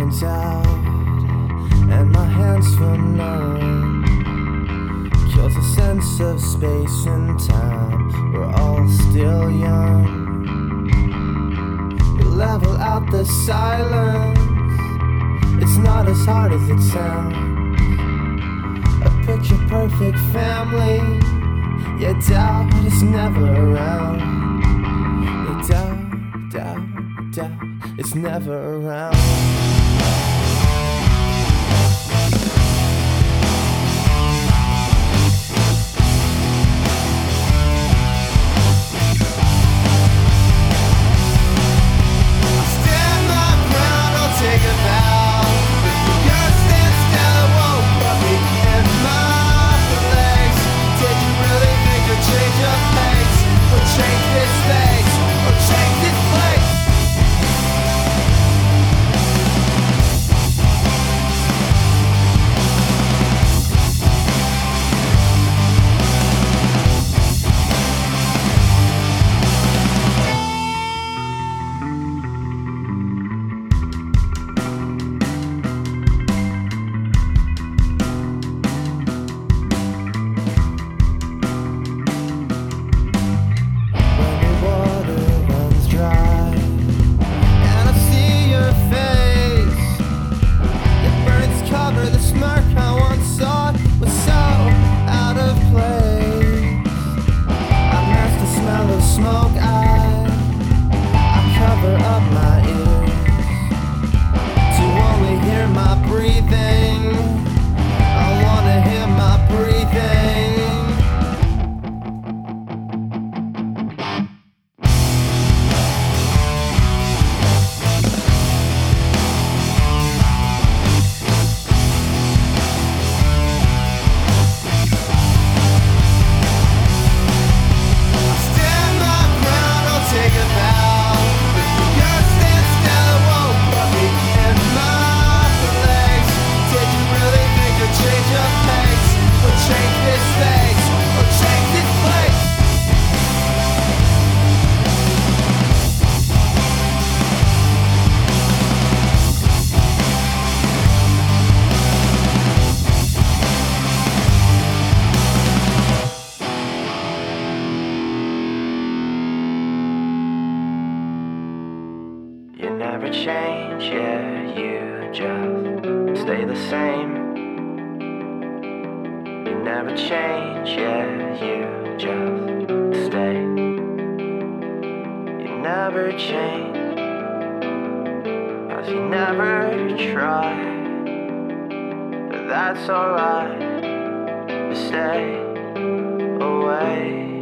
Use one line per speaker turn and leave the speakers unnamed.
burns out and my hands feel numb. Kills a sense of space and time. We're all still young. We level out the silence. It's not as hard as it sounds. A picture perfect family. Yeah, doubt is never around. Yeah, doubt, it's never around. You never change, yeah, you just stay the same. You never change, yeah, you just stay. You never change, 'cause you never try. But that's alright, just stay away.